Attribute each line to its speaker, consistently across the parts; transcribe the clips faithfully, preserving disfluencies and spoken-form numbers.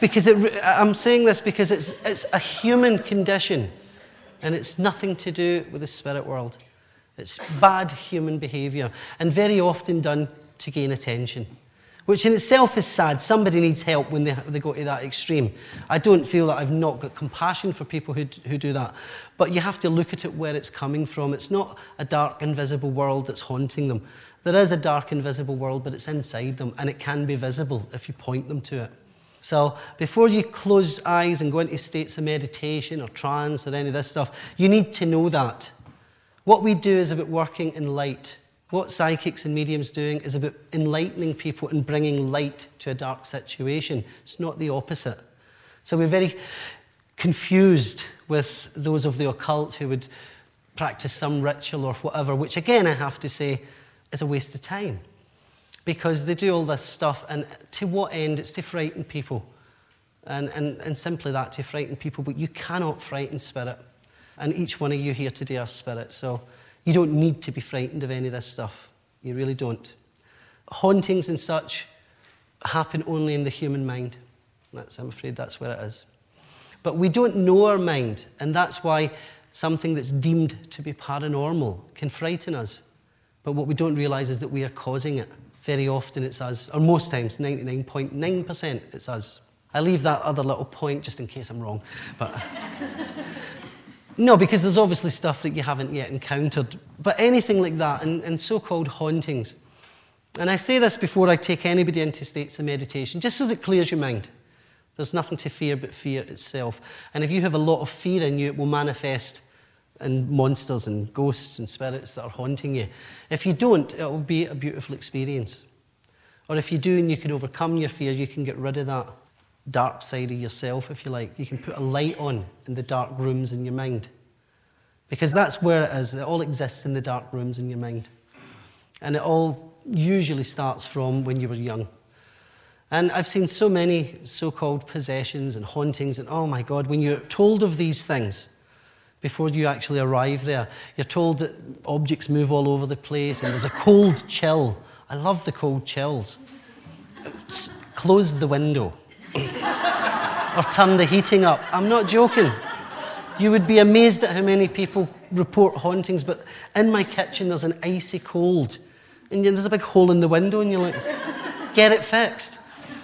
Speaker 1: Because it, I'm saying this because it's, it's a human condition, and it's nothing to do with the spirit world. It's bad human behavior, and very often done to gain attention, which in itself is sad. Somebody needs help when they, they go to that extreme. I don't feel that I've not got compassion for people who, who do that, but you have to look at it where it's coming from. It's not a dark, invisible world that's haunting them. There is a dark, invisible world, but it's inside them, and it can be visible if you point them to it. So before you close eyes and go into states of meditation or trance or any of this stuff, you need to know that. What we do is about working in light. What psychics and mediums doing is about enlightening people and bringing light to a dark situation. It's not the opposite. So we're very confused with those of the occult who would practice some ritual or whatever, which again I have to say is a waste of time. Because they do all this stuff, and to what end? It's to frighten people. And, and, and simply that, to frighten people. But you cannot frighten spirit. And each one of you here today are spirit. So you don't need to be frightened of any of this stuff. You really don't. Hauntings and such happen only in the human mind. That's, I'm afraid that's where it is. But we don't know our mind. And that's why something that's deemed to be paranormal can frighten us. But what we don't realize is that we are causing it. Very often it's us, or most times, ninety-nine point nine percent it's us. I leave that other little point just in case I'm wrong. But no, because there's obviously stuff that you haven't yet encountered. But anything like that, and, and so-called hauntings. And I say this before I take anybody into states of meditation, just so it clears your mind. There's nothing to fear but fear itself. And if you have a lot of fear in you, it will manifest and monsters and ghosts and spirits that are haunting you. If you don't, it will be a beautiful experience. Or if you do and you can overcome your fear, you can get rid of that dark side of yourself, if you like. You can put a light on in the dark rooms in your mind. Because that's where it is. It all exists in the dark rooms in your mind. And it all usually starts from when you were young. And I've seen so many so-called possessions and hauntings, and oh my God, when you're told of these things, before you actually arrive there, you're told that objects move all over the place and there's a cold chill. I love the cold chills. Close the window. Or turn the heating up. I'm not joking. You would be amazed at how many people report hauntings, but in my kitchen there's an icy cold. And there's a big hole in the window and you're like, get it fixed.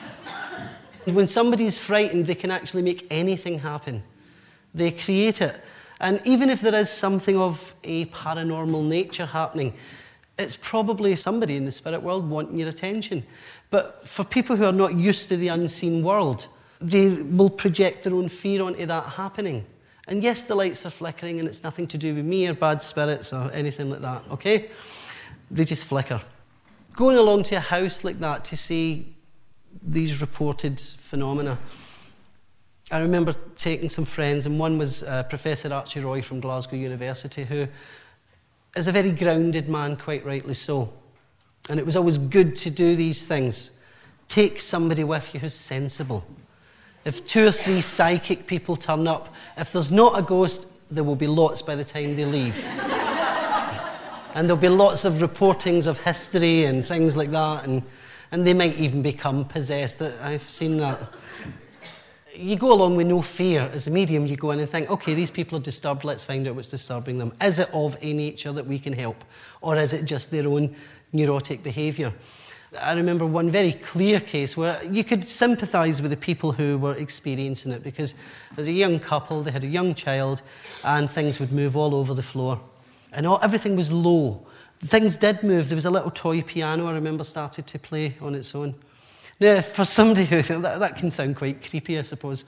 Speaker 1: When somebody's frightened, they can actually make anything happen. They create it. And even if there is something of a paranormal nature happening, it's probably somebody in the spirit world wanting your attention. But for people who are not used to the unseen world, they will project their own fear onto that happening. And yes, the lights are flickering and it's nothing to do with me or bad spirits or anything like that, okay? They just flicker. Going along to a house like that to see these reported phenomena, I remember taking some friends, and one was uh, Professor Archie Roy from Glasgow University, who is a very grounded man, quite rightly so. And it was always good to do these things. Take somebody with you who's sensible. If two or three psychic people turn up, if there's not a ghost, there will be lots by the time they leave. And there'll be lots of reportings of history and things like that, and, and they might even become possessed. I've seen that. You go along with no fear. As a medium, you go in and think, okay, these people are disturbed, let's find out what's disturbing them. Is it of a nature that we can help? Or is it just their own neurotic behaviour? I remember one very clear case where you could sympathise with the people who were experiencing it, because as a young couple, they had a young child, and things would move all over the floor. And all, everything was low. Things did move. There was a little toy piano, I remember, started to play on its own. Now, for somebody who, that, that can sound quite creepy, I suppose.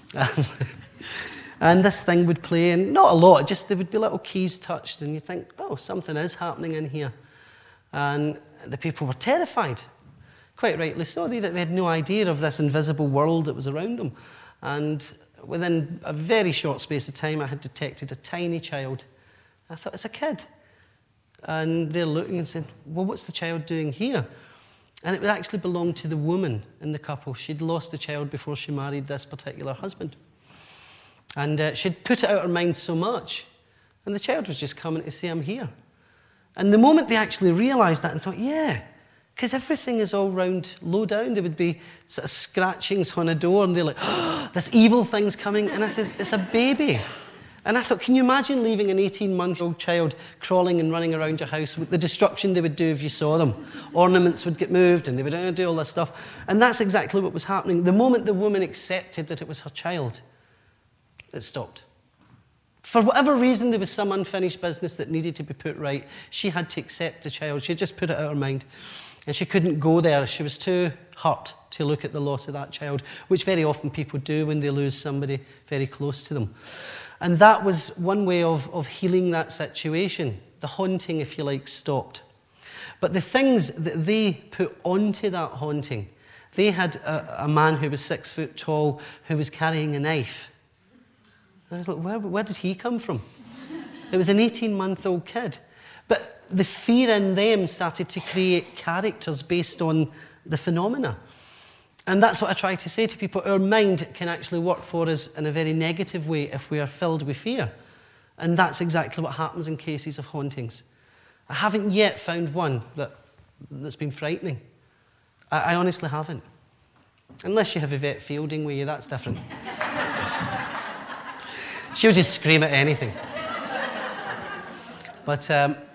Speaker 1: And this thing would play, and not a lot, just there would be little keys touched, and you think, oh, something is happening in here. And the people were terrified, quite rightly so. They, they had no idea of this invisible world that was around them. And within a very short space of time, I had detected a tiny child. I thought, it's a kid. And they're looking and saying, well, what's the child doing here? And it actually belonged to the woman in the couple. She'd lost the child before she married this particular husband. And uh, she'd put it out of her mind so much. And the child was just coming to say, I'm here. And the moment they actually realised that and thought, yeah, Because everything is all round low down. There would be sort of scratchings on a door, and they're like, oh, this evil thing's coming. And I says, it's a baby. And I thought, can you imagine leaving an eighteen-month-old child crawling and running around your house with the destruction they would do if you saw them? Ornaments would get moved, and they would uh, do all this stuff. And that's exactly what was happening. The moment the woman accepted that it was her child, it stopped. For whatever reason, there was some unfinished business that needed to be put right. She had to accept the child. She had just put it out of her mind. And she couldn't go there. She was too hurt to look at the loss of that child, which very often people do when they lose somebody very close to them. And that was one way of, of healing that situation. The haunting, if you like, stopped. But the things that they put onto that haunting, they had a, a man who was six foot tall who was carrying a knife. And I was like, where, where did he come from? It was an eighteen-month-old kid. But the fear in them started to create characters based on the phenomena. And that's what I try to say to people. Our mind can actually work for us in a very negative way if we are filled with fear. And that's exactly what happens in cases of hauntings. I haven't yet found one that, that's been frightening. I, I honestly haven't. Unless you have Yvette Fielding with you, that's different. She'll just scream at anything. But um,